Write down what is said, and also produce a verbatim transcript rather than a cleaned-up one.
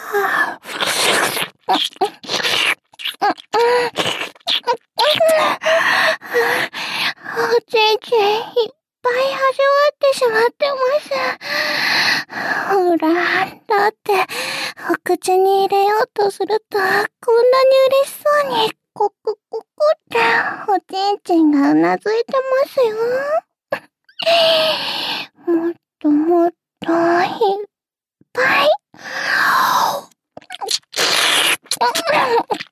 おちんちんいっぱい味わってしまってます。ほら、だって、お口に入れようとすると、こんなに嬉しそうに、コクコクって、おちんちんがうなずいてますよ。もっともっと、いっぱい。